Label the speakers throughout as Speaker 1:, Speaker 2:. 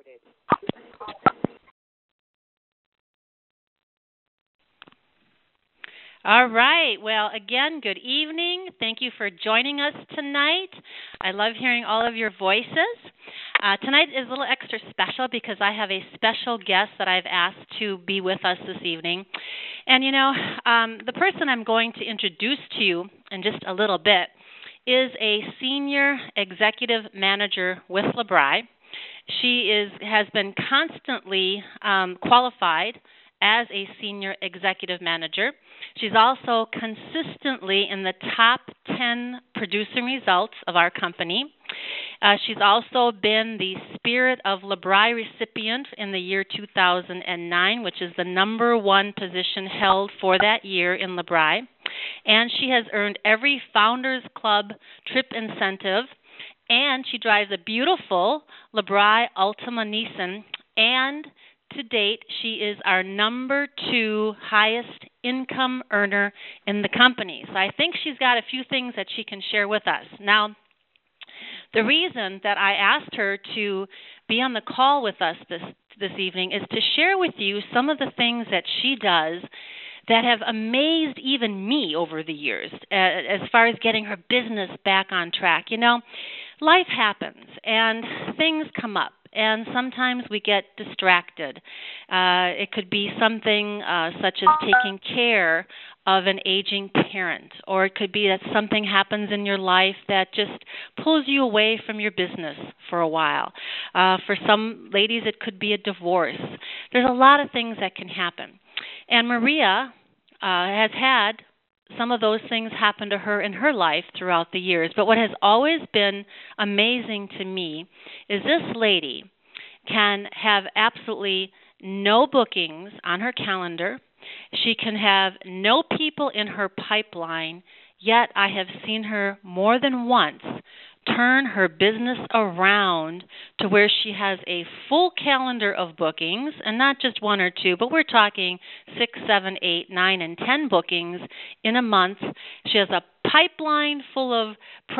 Speaker 1: All right. Well, again, good evening. Thank you for joining us tonight. I love hearing all of your voices. Tonight is a little extra special because I have a special guest that I've asked to be with us this evening. And, the person I'm going to introduce to you in just a little bit is a senior executive manager with LeBri. She has been constantly qualified as a senior executive manager. She's also consistently in the top 10 producing results of our company. She's also been the Spirit of LeBri recipient in the year 2009, which is the number one position held for that year in LeBri. And she has earned every Founders Club trip incentive, and she drives a beautiful LeBri Altima Nissan, and to date, she is our number 2 highest income earner in the company. So I think she's got a few things that she can share with us. Now, the reason that I asked her to be on the call with us this evening is to share with you some of the things that she does that have amazed even me over the years as far as getting her business back on track. Life happens and things come up, and sometimes we get distracted. It could be something such as taking care of an aging parent, or it could be that something happens in your life that just pulls you away from your business for a while. For some ladies, it could be a divorce. There's a lot of things that can happen. And Maria has had some of those things happen to her in her life throughout the years. But what has always been amazing to me is this lady can have absolutely no bookings on her calendar. She can have no people in her pipeline, yet I have seen her more than once turn her business around to where she has a full calendar of bookings, and not just 1 or 2, but we're talking 6, 7, 8, 9, and 10 bookings in a month. She has a pipeline full of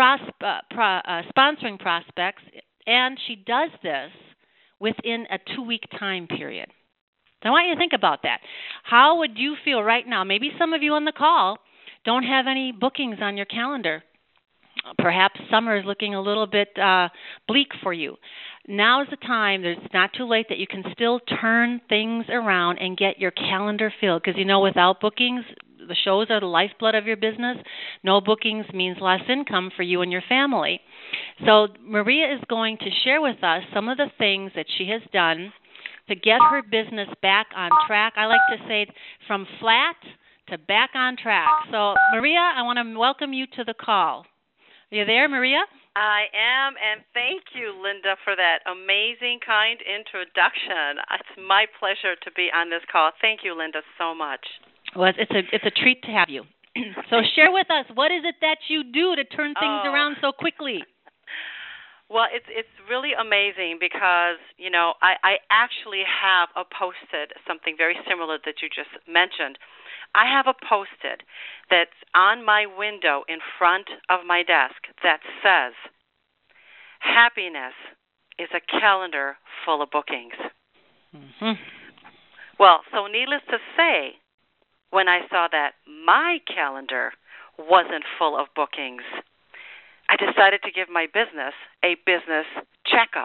Speaker 1: sponsoring prospects, and she does this within a 2-week time period. So I want you to think about that. How would you feel right now? Maybe some of you on the call don't have any bookings on your calendar. Perhaps summer is looking a little bit bleak for you. Now is the time. It's not too late that you can still turn things around and get your calendar filled. Because, without bookings, the shows are the lifeblood of your business. No bookings means less income for you and your family. So Maria is going to share with us some of the things that she has done to get her business back on track. I like to say from flat to back on track. So, Maria, I want to welcome you to the call. Are you there, Maria?
Speaker 2: I am, and thank you, Linda, for that amazing, kind introduction. It's my pleasure to be on this call. Thank you, Linda, so much.
Speaker 1: Well, it's a treat to have you. So share with us, what is it that you do to turn things around so quickly?
Speaker 2: Well, it's really amazing because, I actually have posted something very similar that you just mentioned. I have a Post-it that's on my window in front of my desk that says, happiness is a calendar full of bookings.
Speaker 1: Mm-hmm.
Speaker 2: Well, so needless to say, when I saw that my calendar wasn't full of bookings, I decided to give my business a business checkup.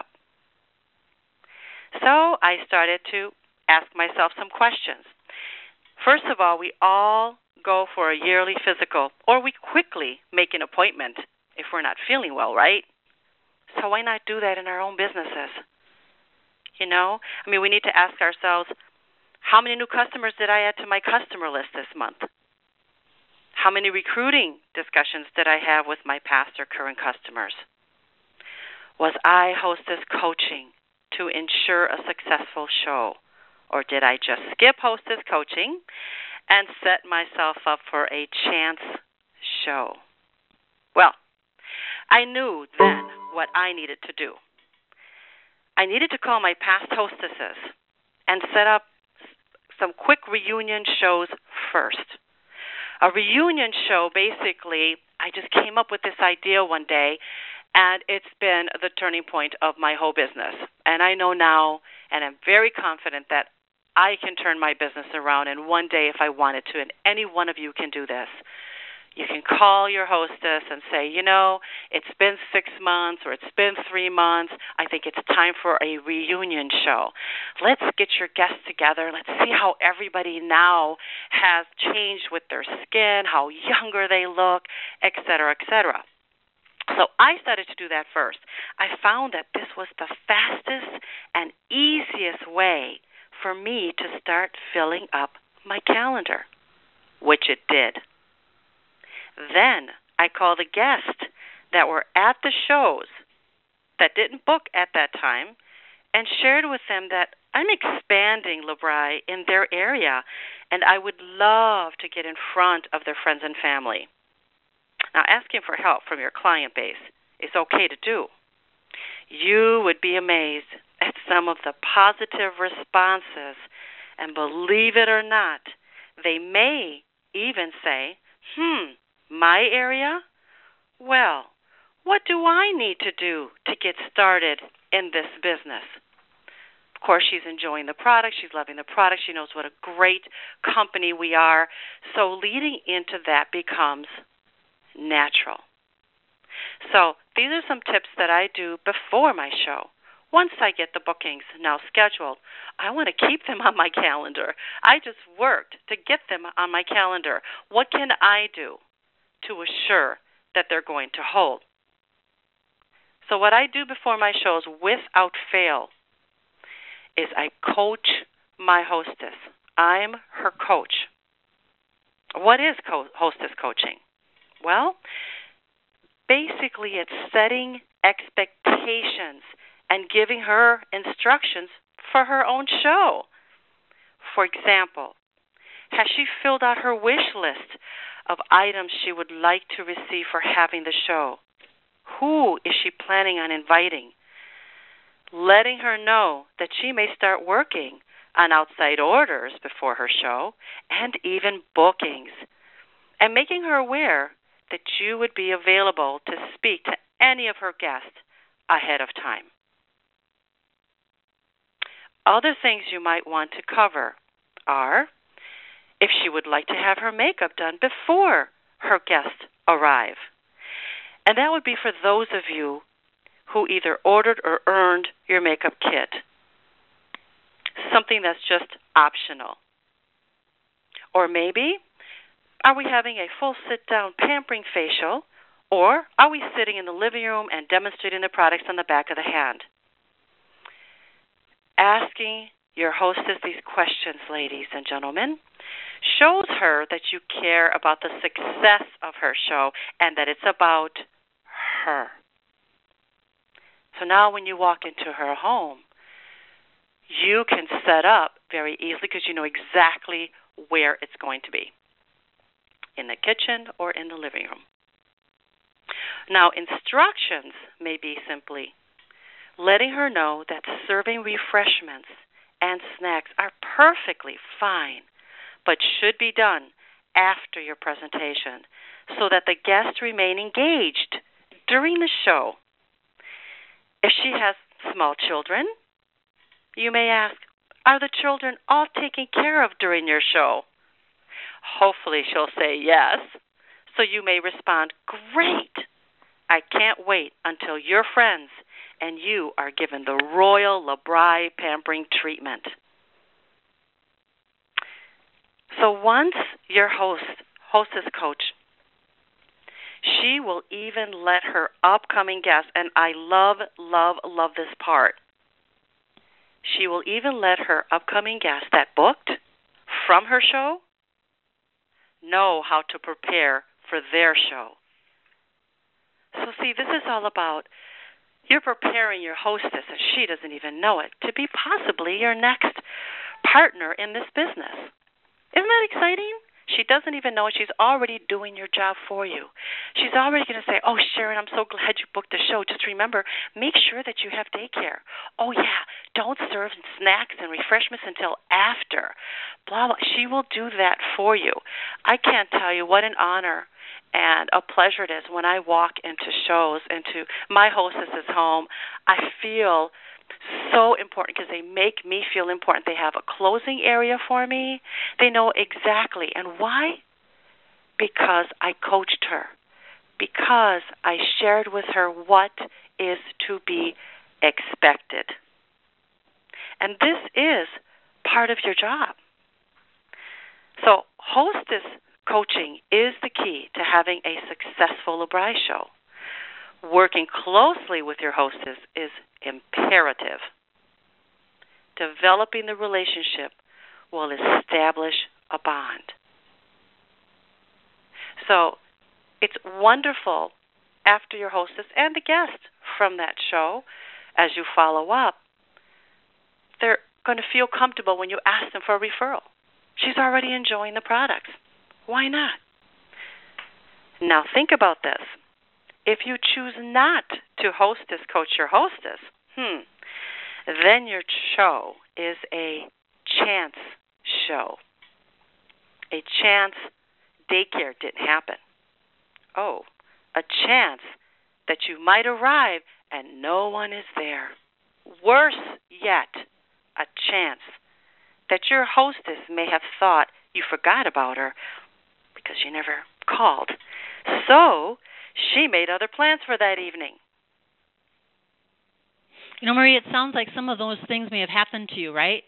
Speaker 2: So I started to ask myself some questions. First of all, we all go for a yearly physical, or we quickly make an appointment if we're not feeling well, right? So why not do that in our own businesses? We need to ask ourselves, how many new customers did I add to my customer list this month? How many recruiting discussions did I have with my past or current customers? Was I hostess coaching to ensure a successful show? Or did I just skip hostess coaching and set myself up for a chance show? Well, I knew then what I needed to do. I needed to call my past hostesses and set up some quick reunion shows first. A reunion show, basically, I just came up with this idea one day, And it's been the turning point of my whole business. And I know now, and I'm very confident that I can turn my business around in one day if I wanted to, and any one of you can do this. You can call your hostess and say, it's been 6 months or it's been 3 months. I think it's time for a reunion show. Let's get your guests together. Let's see how everybody now has changed with their skin, how younger they look, et cetera, et cetera. So I started to do that first. I found that this was the fastest and easiest way for me to start filling up my calendar, which it did. Then I called the guests that were at the shows that didn't book at that time and shared with them that I'm expanding LeBri in their area and I would love to get in front of their friends and family. Now, asking for help from your client base is okay to do. You would be amazed at some of the positive responses, and believe it or not, they may even say, my area? Well, what do I need to do to get started in this business? Of course, she's enjoying the product. She's loving the product. She knows what a great company we are. So leading into that becomes natural. So these are some tips that I do before my show. Once I get the bookings now scheduled, I want to keep them on my calendar. I just worked to get them on my calendar. What can I do to assure that they're going to hold? So what I do before my shows without fail is I coach my hostess. I'm her coach. What is hostess coaching? Well, basically it's setting expectations and giving her instructions for her own show. For example, has she filled out her wish list of items she would like to receive for having the show? Who is she planning on inviting? Letting her know that she may start working on outside orders before her show and even bookings, and making her aware that you would be available to speak to any of her guests ahead of time. Other things you might want to cover are if she would like to have her makeup done before her guests arrive. And that would be for those of you who either ordered or earned your makeup kit, something that's just optional. Or maybe, are we having a full sit-down pampering facial, or are we sitting in the living room and demonstrating the products on the back of the hand? Asking your hostess these questions, ladies and gentlemen, shows her that you care about the success of her show and that it's about her. So now when you walk into her home, you can set up very easily because you know exactly where it's going to be, in the kitchen or in the living room. Now, instructions may be simply letting her know that serving refreshments and snacks are perfectly fine, but should be done after your presentation so that the guests remain engaged during the show. If she has small children, you may ask, are the children all taken care of during your show? Hopefully she'll say yes. So you may respond, great. I can't wait until your friends and you are given the Royal LeBri pampering treatment. So once your hostess coach, she will even let her upcoming guests, and I love, love, love this part, she will even let her upcoming guests that booked from her show know how to prepare for their show. So see, this is all about you're preparing your hostess, and she doesn't even know it, to be possibly your next partner in this business. Isn't that exciting? She doesn't even know it. She's already doing your job for you. She's already going to say, oh, Sharon, I'm so glad you booked the show. Just remember, make sure that you have daycare. Oh, yeah, don't serve snacks and refreshments until after. Blah, blah. She will do that for you. I can't tell you what an honor and a pleasure it is when I walk into shows, into my hostess's home. I feel so important because they make me feel important. They have a closing area for me. They know exactly. And why? Because I coached her. Because I shared with her what is to be expected. And this is part of your job. So hostess coaching is the key to having a successful LeBri show. Working closely with your hostess is imperative. Developing the relationship will establish a bond. So it's wonderful after your hostess and the guest from that show, as you follow up, they're going to feel comfortable when you ask them for a referral. She's already enjoying the products. Why not? Now think about this. If you choose not to hostess coach your hostess, then your show is a chance show. A chance daycare didn't happen. Oh, a chance that you might arrive and no one is there. Worse yet, a chance that your hostess may have thought you forgot about her because you never called. So she made other plans for that evening.
Speaker 1: You know, Marie, it sounds like some of those things may have happened to you, right?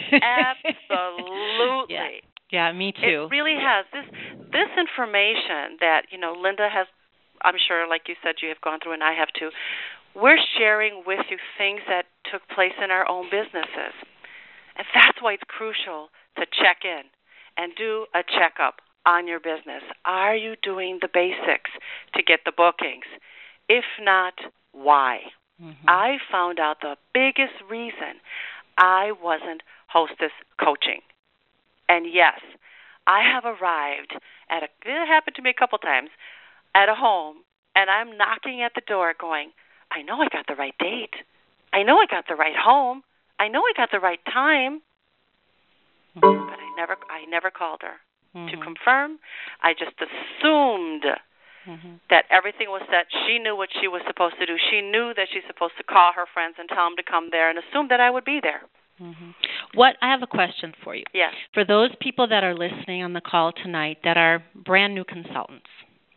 Speaker 2: Absolutely.
Speaker 1: Yeah, me too.
Speaker 2: It really has. This information that, Linda has, I'm sure, like you said, you have gone through and I have too. We're sharing with you things that took place in our own businesses. And that's why it's crucial to check in and do a checkup on your business. Are you doing the basics to get the bookings? If not, why? Mm-hmm. I found out the biggest reason I wasn't hostess coaching. And yes, I have arrived it happened to me a couple times, at a home, and I'm knocking at the door going, I know I got the right date. I know I got the right home. I know I got the right time. Mm-hmm. But I never called her to confirm. I just assumed that everything was set. She knew what she was supposed to do. She knew that she's supposed to call her friends and tell them to come there and assume that I would be there.
Speaker 1: I have a question for you.
Speaker 2: Yes.
Speaker 1: For those people that are listening on the call tonight that are brand new consultants,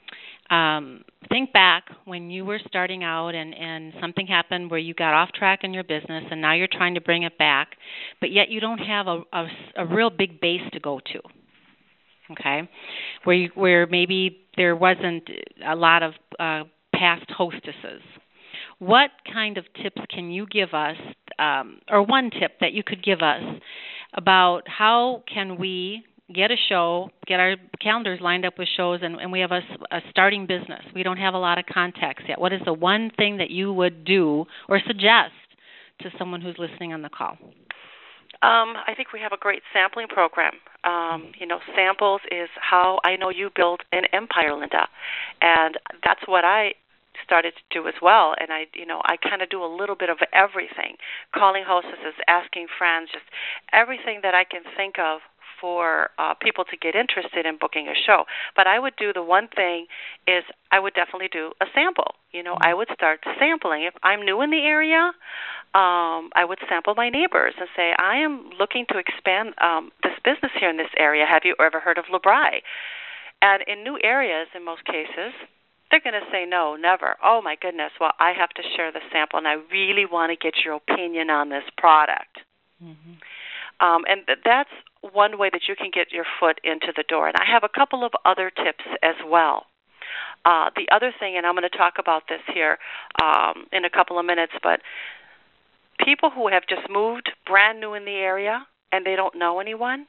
Speaker 1: think back when you were starting out and something happened where you got off track in your business and now you're trying to bring it back, but yet you don't have a real big base to go to. Okay, where maybe there wasn't a lot of past hostesses. What kind of tips can you give us, or one tip that you could give us about how can we get a show, get our calendars lined up with shows, and we have a starting business. We don't have a lot of contacts yet. What is the one thing that you would do or suggest to someone who's listening on the call?
Speaker 2: I think we have a great sampling program. Samples is how I know you build an empire, Linda, and that's what I started to do as well. And I kind of do a little bit of everything, calling hostesses, asking friends, just everything that I can think of for people to get interested in booking a show. But I would do the one thing is I would definitely do a sample. I would start sampling. If I'm new in the area, I would sample my neighbors and say, I am looking to expand this business here in this area. Have you ever heard of LeBri? And in new areas, in most cases, they're going to say no, never. Oh, my goodness. Well, I have to share the sample, and I really want to get your opinion on this product. And that's one way that you can get your foot into the door. And I have a couple of other tips as well. The other thing, and I'm going to talk about this here in a couple of minutes, but people who have just moved brand new in the area and they don't know anyone,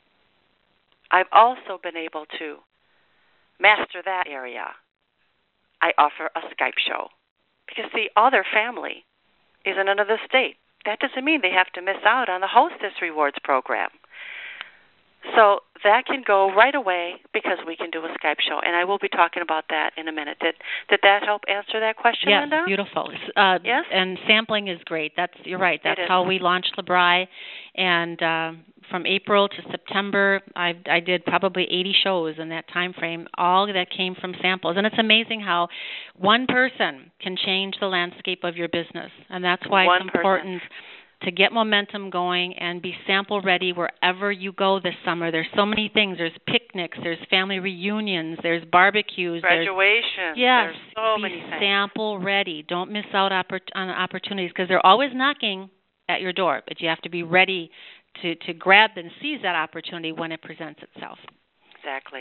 Speaker 2: I've also been able to master that area. I offer a Skype show because the other family is in another state. That doesn't mean they have to miss out on the Hostess Rewards program. So that can go right away because we can do a Skype show, and I will be talking about that in a minute. Did that help answer that question,
Speaker 1: yes,
Speaker 2: Linda?
Speaker 1: Beautiful.
Speaker 2: Yes?
Speaker 1: And sampling is great. You're right. That's how we launched LeBri. And from April to September, I did probably 80 shows in that time frame, all that came from samples. And it's amazing how one person can change the landscape of your business. And that's why it's important to get momentum going and be sample ready wherever you go this summer. There's so many things. There's picnics, there's family reunions, there's barbecues,
Speaker 2: graduation.
Speaker 1: Yes,
Speaker 2: there's so many things.
Speaker 1: Sample ready. Don't miss out on opportunities because they're always knocking at your door, but you have to be ready to grab and seize that opportunity when it presents itself.
Speaker 2: Exactly.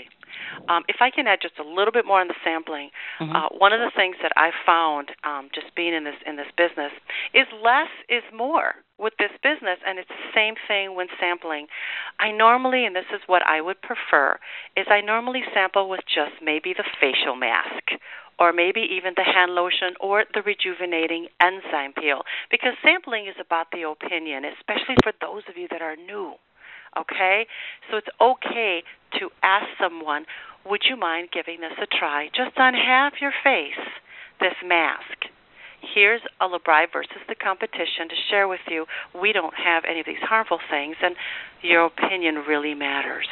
Speaker 2: If I can add just a little bit more on the sampling,
Speaker 1: Mm-hmm.
Speaker 2: One of the things that I found just being in this business is less is more with this business, and it's the same thing when sampling. I normally, and this is what I would prefer, is I normally sample with just maybe the facial mask or maybe even the hand lotion or the rejuvenating enzyme peel, because sampling is about the opinion, especially for those of you that are new. Okay? So it's okay to ask someone, would you mind giving this a try just on half your face, this mask? Here's a LeBri versus the competition to share with you. We don't have any of these harmful things, and your opinion really matters.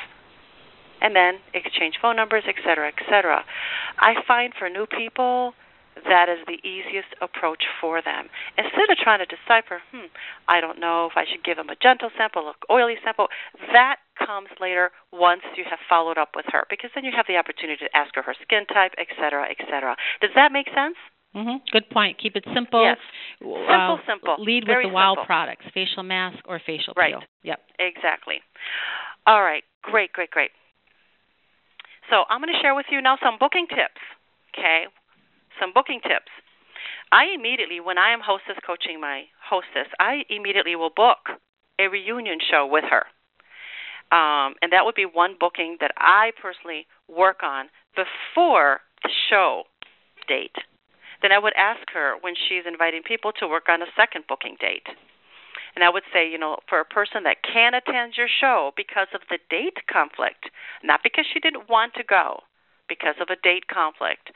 Speaker 2: And then exchange phone numbers, et cetera, et cetera. I find for new people, that is the easiest approach for them. Instead of trying to decipher, I don't know if I should give them a gentle sample, an oily sample, that comes later once you have followed up with her, because then you have the opportunity to ask her skin type, et cetera, et cetera. Does that make sense?
Speaker 1: Mm-hmm. Good point. Keep it simple.
Speaker 2: Yes. Simple.
Speaker 1: Lead
Speaker 2: Very
Speaker 1: with the wow
Speaker 2: simple
Speaker 1: products, facial mask or facial
Speaker 2: right.
Speaker 1: peel. Yep.
Speaker 2: Exactly. All right. Great. So I'm going to share with you now some booking tips. Okay. Some booking tips. I immediately, when I am hostess coaching my hostess, I immediately will book a reunion show with her. And that would be one booking that I personally work on before the show date. Then I would ask her when she's inviting people to work on a second booking date. And I would say, for a person that can attend your show because of the date conflict, not because she didn't want to go, because of a date conflict,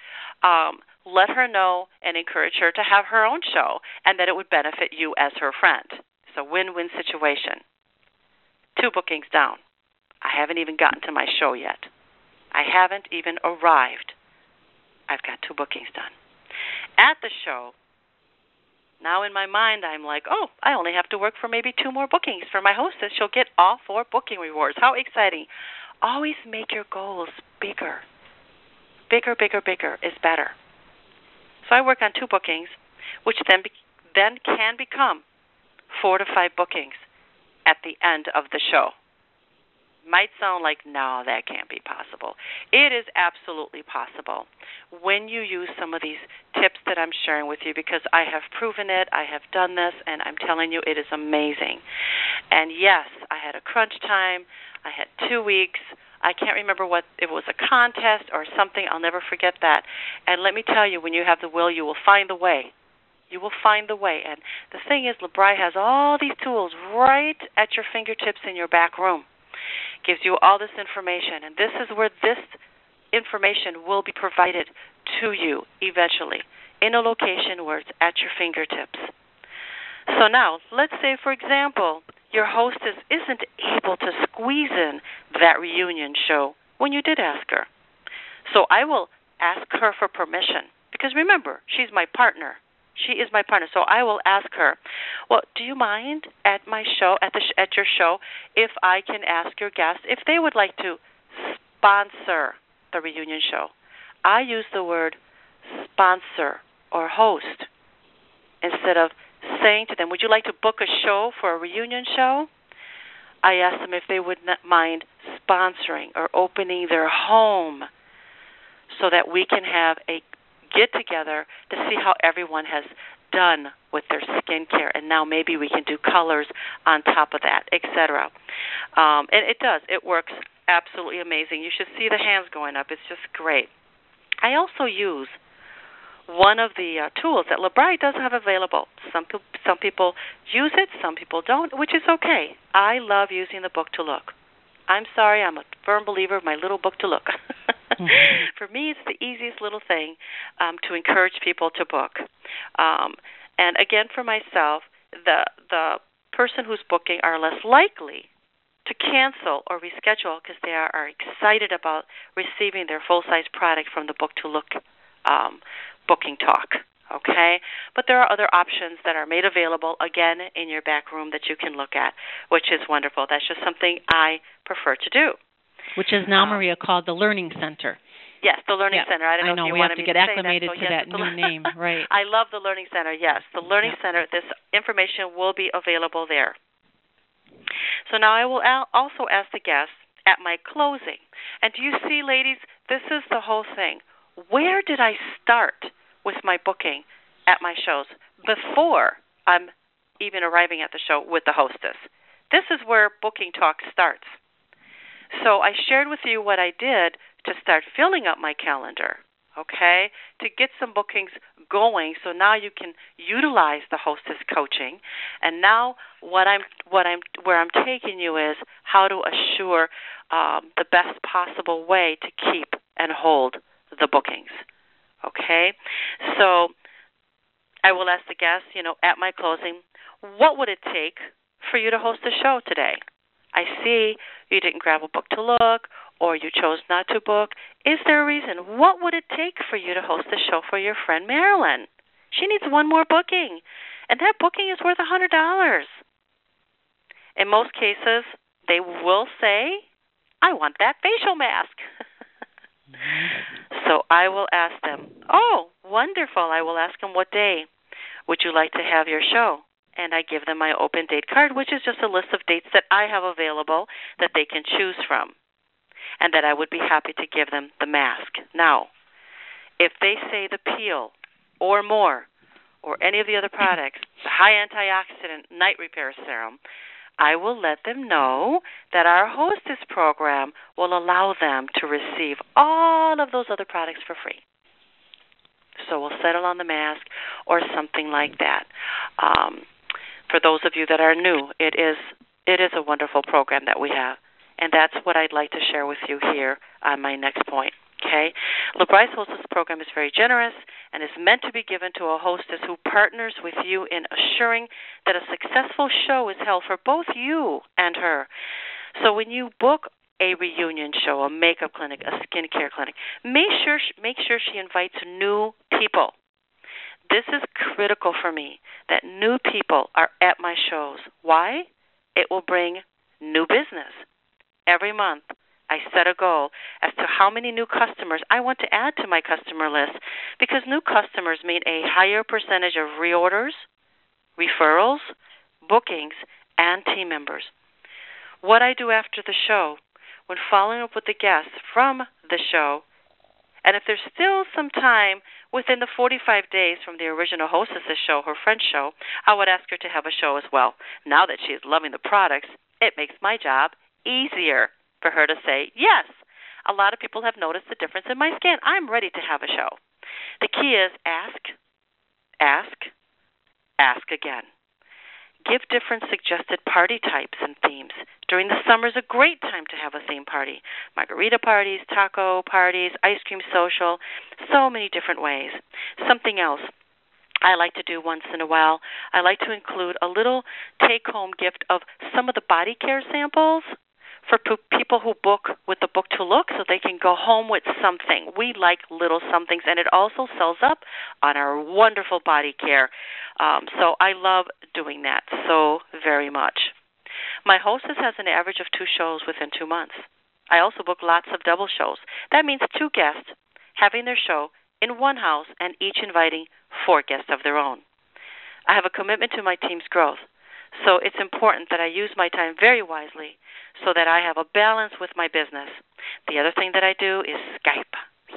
Speaker 2: let her know and encourage her to have her own show and that it would benefit you as her friend. It's a win-win situation. 2 bookings down. I haven't even gotten to my show yet. I haven't even arrived. I've got 2 bookings done. At the show, now in my mind I'm like, I only have to work for maybe 2 more bookings for my hostess. She'll get all 4 booking rewards. How exciting. Always make your goals bigger. Bigger is better. So I work on 2 bookings, which then can become 4 to 5 bookings at the end of the show. Might sound like, no, that can't be possible. It is absolutely possible when you use some of these tips that I'm sharing with you, because I have proven it, I have done this, and I'm telling you it is amazing. And yes, I had a crunch time. I had 2 weeks. I can't remember what, it was a contest or something. I'll never forget that. And let me tell you, when you have the will, you will find the way. You will find the way. And the thing is, LeBri has all these tools right at your fingertips in your back room. Gives you all this information, and this is where this information will be provided to you eventually in a location where it's at your fingertips. So now, let's say, for example, your hostess isn't able to squeeze in that reunion show when you did ask her. So I will ask her for permission, because remember, she's my partner. She is my partner. So I will ask her, well, do you mind at my show, at your show, if I can ask your guests if they would like to sponsor the reunion show? I use the word sponsor or host instead of saying to them, would you like to book a show for a reunion show? I ask them if they would not mind sponsoring or opening their home so that we can have a get together to see how everyone has done with their skincare, and now maybe we can do colors on top of that, etc. And it does. It works absolutely amazing. You should see the hands going up. It's just great. I also use one of the tools that LeBri does have available. Some people use it, some people don't, which is okay. I love using the Book to Look. I'm sorry, I'm a firm believer of my little book to look. For me, it's the easiest little thing to encourage people to book. And again, for myself, the person who's booking are less likely to cancel or reschedule because they are excited about receiving their full-size product from the Book to Look booking talk. Okay? But there are other options that are made available, again, in your back room that you can look at, which is wonderful. That's just something I prefer to do.
Speaker 1: Which is now, Maria, called the Learning Center.
Speaker 2: Yes, the Learning Center. I don't know if you wanted me to
Speaker 1: get acclimated to that new name, right?
Speaker 2: I love the Learning Center, yes. The Learning Center, this information will be available there. So now I will also ask the guests at my closing. And do you see, ladies, this is the whole thing. Where did I start with my booking at my shows before I'm even arriving at the show with the hostess? This is where booking talk starts. So I shared with you what I did to start filling up my calendar, okay, to get some bookings going. So now you can utilize the hostess coaching. And now where I'm taking you is how to assure the best possible way to keep and hold the bookings, okay? So I will ask the guests, at my closing, what would it take for you to host a show today? I see you didn't grab a book to look, or you chose not to book. Is there a reason? What would it take for you to host a show for your friend Marilyn? She needs one more booking, and that booking is worth $100. In most cases, they will say, I want that facial mask. So I will ask them, oh, wonderful. I will ask them, what day would you like to have your show? And I give them my open date card, which is just a list of dates that I have available that they can choose from, and that I would be happy to give them the mask. Now, if they say the peel or more or any of the other products, the high antioxidant night repair serum, I will let them know that our hostess program will allow them to receive all of those other products for free. So we'll settle on the mask or something like that. For those of you that are new, it is a wonderful program that we have, and that's what I'd like to share with you here on my next point. Okay, LeBryce Hostess Program is very generous and is meant to be given to a hostess who partners with you in assuring that a successful show is held for both you and her. So when you book a reunion show, a makeup clinic, a skincare clinic, make sure she invites new people. This is critical for me, that new people are at my shows. Why? It will bring new business. Every month, I set a goal as to how many new customers I want to add to my customer list, because new customers mean a higher percentage of reorders, referrals, bookings, and team members. What I do after the show, when following up with the guests from the show, and if there's still some time within the 45 days from the original hostess's show, her friend's show, I would ask her to have a show as well. Now that she is loving the products, it makes my job easier for her to say, yes, a lot of people have noticed the difference in my skin. I'm ready to have a show. The key is ask, ask, ask again. Give different suggested party types and themes. During the summer is a great time to have a theme party. Margarita parties, taco parties, ice cream social, so many different ways. Something else I like to do once in a while, I like to include a little take-home gift of some of the body care samples for people who book with the Book to Look, so they can go home with something. We like little somethings, and it also sells up on our wonderful body care. So I love doing that so very much. My hostess has an average of 2 shows within 2 months. I also book lots of double shows. That means 2 guests having their show in one house and each inviting 4 guests of their own. I have a commitment to my team's growth, so it's important that I use my time very wisely so that I have a balance with my business. The other thing that I do is Skype.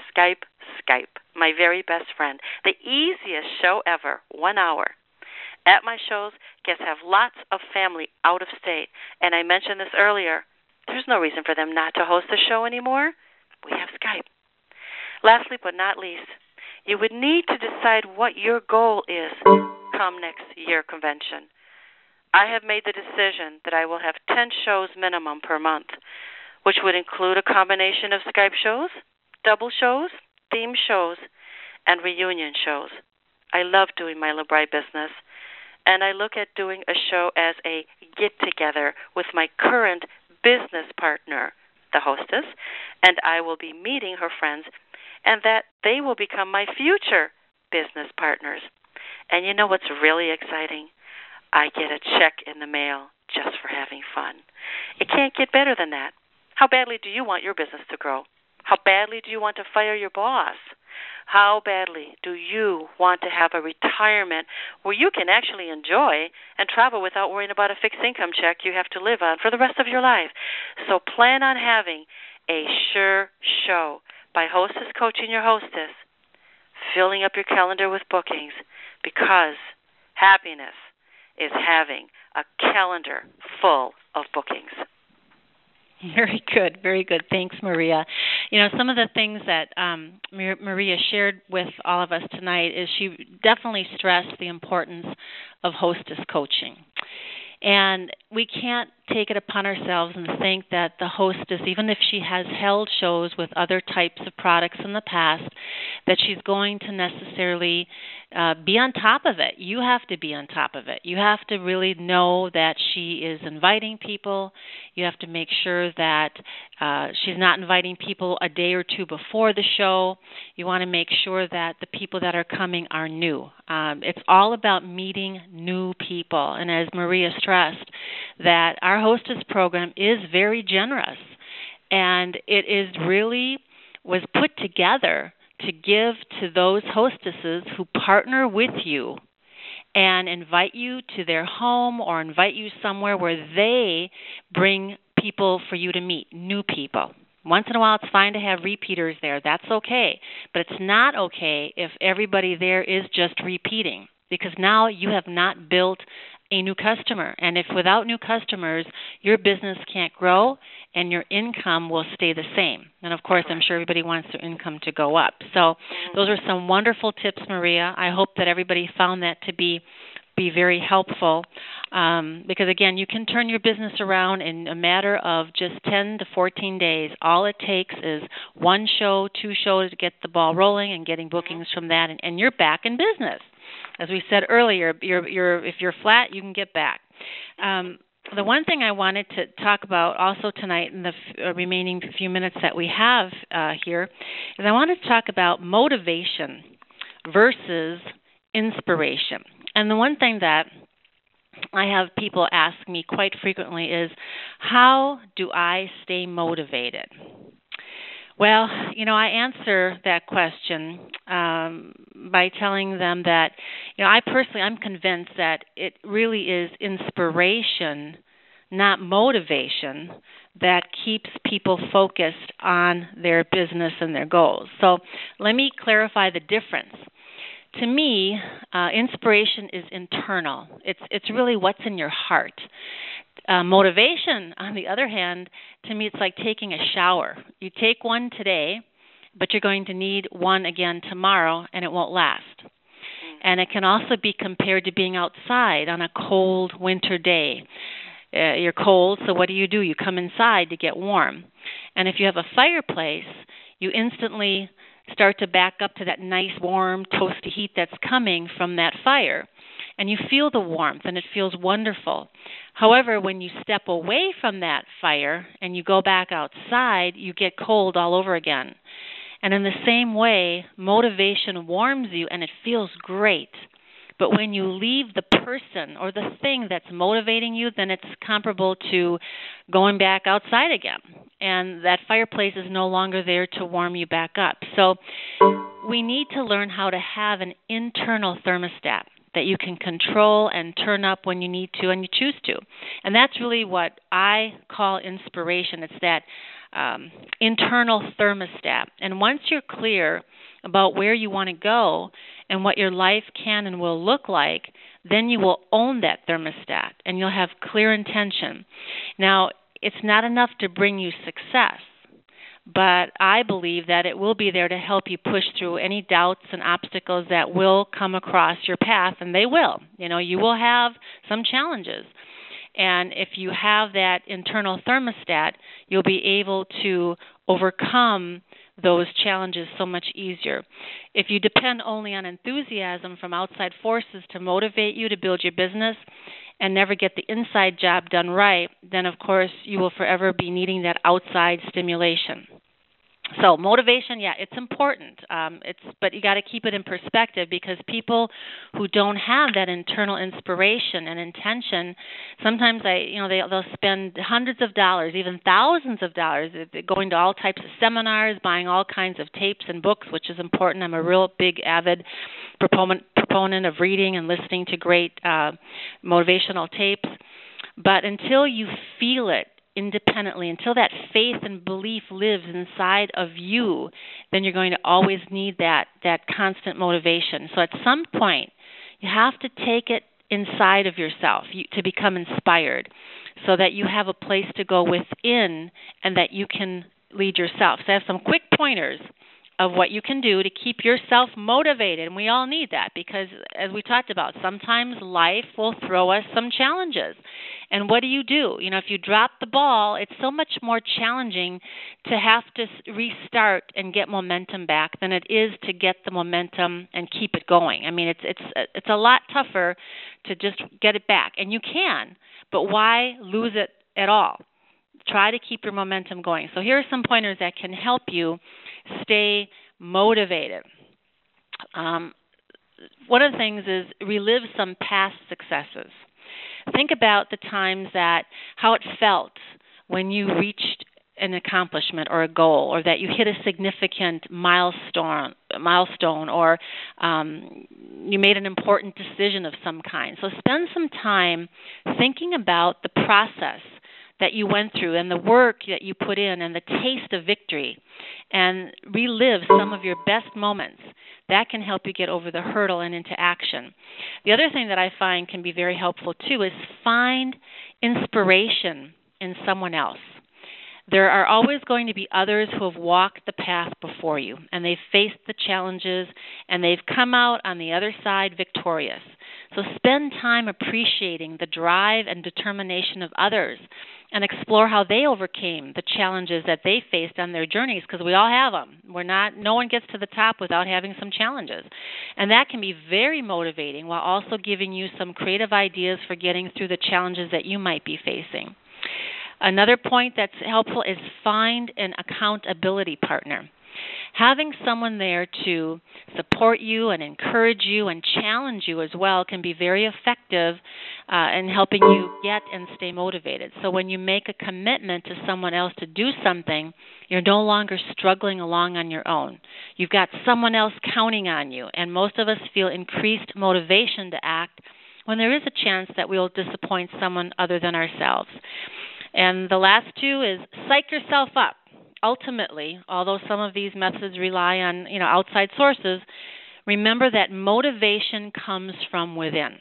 Speaker 2: My very best friend. The easiest show ever, 1 hour. At my shows, guests have lots of family out of state. And I mentioned this earlier. There's no reason for them not to host a show anymore. We have Skype. Lastly but not least, you would need to decide what your goal is come next year convention. I have made the decision that I will have 10 shows minimum per month. which would include a combination of Skype shows, double shows, theme shows, and reunion shows. I love doing my LeBrite business, and I look at doing a show as a get-together with my current business partner, the hostess, and I will be meeting her friends, and that they will become my future business partners. And you know what's really exciting? I get a check in the mail just for having fun. It can't get better than that. How badly do you want your business to grow? How badly do you want to fire your boss? How badly do you want to have a retirement where you can actually enjoy and travel without worrying about a fixed income check you have to live on for the rest of your life? So plan on having a sure show by Hostess Coaching Your Hostess, filling up your calendar with bookings, because happiness is having a calendar full of bookings.
Speaker 1: Very good, very good. Thanks, Maria. You know, some of the things that Maria shared with all of us tonight is she definitely stressed the importance of hostess coaching. And we can't take it upon ourselves and think that the hostess, even if she has held shows with other types of products in the past, that she's going to necessarily be on top of it. You have to be on top of it. You have to really know that she is inviting people. You have to make sure that she's not inviting people a day or two before the show. You want to make sure that the people that are coming are new. It's all about meeting new people. And as Maria stressed, that our hostess program is very generous. And it is really was put together to give to those hostesses who partner with you and invite you to their home or invite you somewhere where they bring people for you to meet, new people. Once in a while, it's fine to have repeaters there. That's okay. But it's not okay if everybody there is just repeating, because now you have not built a new customer. And if without new customers, your business can't grow and your income will stay the same. And of course, I'm sure everybody wants their income to go up. So those are some wonderful tips, Maria. I hope that everybody found that to be very helpful, because again, you can turn your business around in a matter of just 10 to 14 days. All it takes is one show, two shows to get the ball rolling and getting bookings from that, and you're back in business. As we said earlier, if you're flat, you can get back. The one thing I wanted to talk about also tonight in the remaining few minutes that we have here is I wanted to talk about motivation versus inspiration. And the one thing that I have people ask me quite frequently is, how do I stay motivated? Well, you know, I answer that question by telling them that, you know, I'm convinced that it really is inspiration, not motivation, that keeps people focused on their business and their goals. So let me clarify the difference. To me, inspiration is internal. It's really what's in your heart. Motivation, on the other hand, to me, it's like taking a shower. You take one today, but you're going to need one again tomorrow, and it won't last. And it can also be compared to being outside on a cold winter day. You're cold, so what do? You come inside to get warm. And if you have a fireplace, you instantly start to back up to that nice, warm, toasty heat that's coming from that fire. And you feel the warmth, and it feels wonderful. However, when you step away from that fire and you go back outside, you get cold all over again. And in the same way, motivation warms you, and it feels great. But when you leave the person or the thing that's motivating you, then it's comparable to going back outside again. And that fireplace is no longer there to warm you back up. So we need to learn how to have an internal thermostat that you can control and turn up when you need to and you choose to. And that's really what I call inspiration. It's that internal thermostat. And once you're clear about where you want to go and what your life can and will look like, then you will own that thermostat and you'll have clear intention. Now, it's not enough to bring you success, but I believe that it will be there to help you push through any doubts and obstacles that will come across your path, and they will. You know, you will have some challenges. And if you have that internal thermostat, you'll be able to overcome those challenges so much easier. If you depend only on enthusiasm from outside forces to motivate you to build your business and never get the inside job done right, then of course you will forever be needing that outside stimulation. So motivation, yeah, it's important. But you got to keep it in perspective, because people who don't have that internal inspiration and intention, sometimes they'll spend hundreds of dollars, even thousands of dollars, going to all types of seminars, buying all kinds of tapes and books, which is important. I'm a real big avid proponent of reading and listening to great motivational tapes. But until you feel it independently, until that faith and belief lives inside of you, then you're going to always need that constant motivation. So at some point, you have to take it inside of yourself to become inspired, so that you have a place to go within and that you can lead yourself. So I have some quick pointers of what you can do to keep yourself motivated. And we all need that, because as we talked about, sometimes life will throw us some challenges. And what do? If you drop the ball, it's so much more challenging to have to restart and get momentum back than it is to get the momentum and keep it going. I mean, it's a lot tougher to just get it back. And you can, but why lose it at all? Try to keep your momentum going. So here are some pointers that can help you stay motivated. One of the things is relive some past successes. Think about the times how it felt when you reached an accomplishment or a goal, or that you hit a significant milestone, or you made an important decision of some kind. So spend some time thinking about the process that you went through and the work that you put in and the taste of victory, and relive some of your best moments. That can help you get over the hurdle and into action. The other thing that I find can be very helpful too is find inspiration in someone else. There are always going to be others who have walked the path before you, and they've faced the challenges, and they've come out on the other side victorious. So spend time appreciating the drive and determination of others, and explore how they overcame the challenges that they faced on their journeys, because we all have them. No one gets to the top without having some challenges. And that can be very motivating, while also giving you some creative ideas for getting through the challenges that you might be facing. Another point that's helpful is find an accountability partner. Having someone there to support you and encourage you and challenge you as well can be very effective in helping you get and stay motivated. So when you make a commitment to someone else to do something, you're no longer struggling along on your own. You've got someone else counting on you, and most of us feel increased motivation to act when there is a chance that we'll disappoint someone other than ourselves. And the last two is psych yourself up. Ultimately, although some of these methods rely on outside sources, remember that motivation comes from within.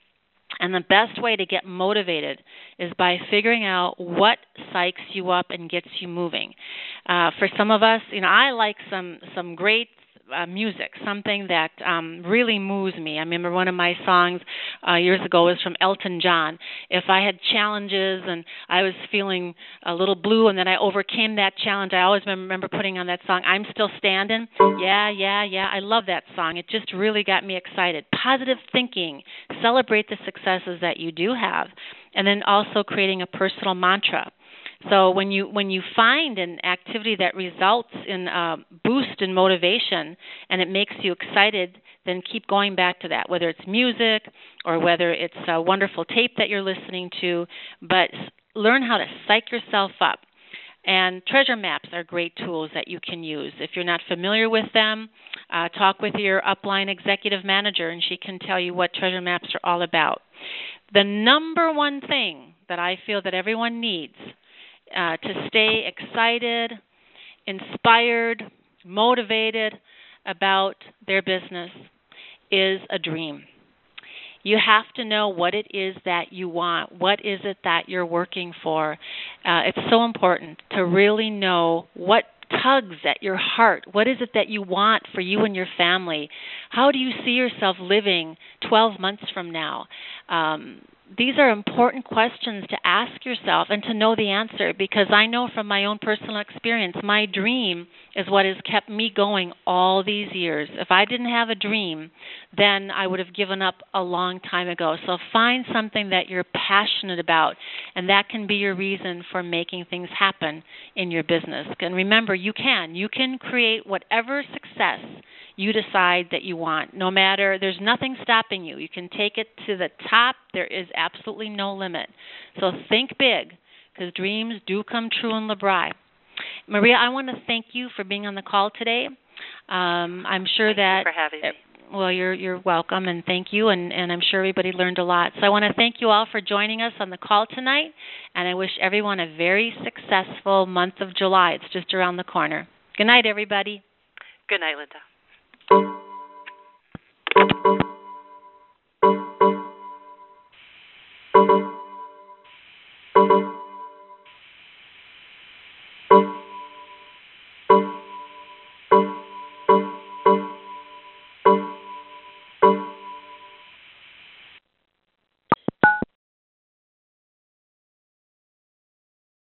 Speaker 1: And the best way to get motivated is by figuring out what psychs you up and gets you moving. For some of us, I like some great music, something that really moves me. I remember one of my songs years ago was from Elton John. If I had challenges and I was feeling a little blue and then I overcame that challenge, I always remember putting on that song, I'm Still Standing. Yeah. I love that song. It just really got me excited. Positive thinking. Celebrate the successes that you do have. And then also creating a personal mantra. So when you find an activity that results in a boost in motivation and it makes you excited, then keep going back to that, whether it's music or whether it's a wonderful tape that you're listening to. But learn how to psych yourself up. And treasure maps are great tools that you can use. If you're not familiar with them, talk with your upline executive manager, and she can tell you what treasure maps are all about. The number one thing that I feel that everyone needs to stay excited, inspired, motivated about their business is a dream. You have to know what it is that you want. What is it that you're working for? It's so important to really know what tugs at your heart. What is it that you want for you and your family? How do you see yourself living 12 months from now? these are important questions to ask yourself and to know the answer, because I know from my own personal experience, my dream is what has kept me going all these years. If I didn't have a dream, then I would have given up a long time ago. So find something that you're passionate about, and that can be your reason for making things happen in your business. And remember, you can create whatever success you decide that you want. No matter, there's nothing stopping you. You can take it to the top. There is absolutely no limit. So think big, because dreams do come true in LeBrai. Maria, I want to thank you for being on the call today. I'm sure
Speaker 2: Thank you for having me.
Speaker 1: Well, you're welcome, and thank you, and I'm sure everybody learned a lot. So I want to thank you all for joining us on the call tonight, and I wish everyone a very successful month of July. It's just around the corner. Good night, everybody.
Speaker 2: Good night, Linda.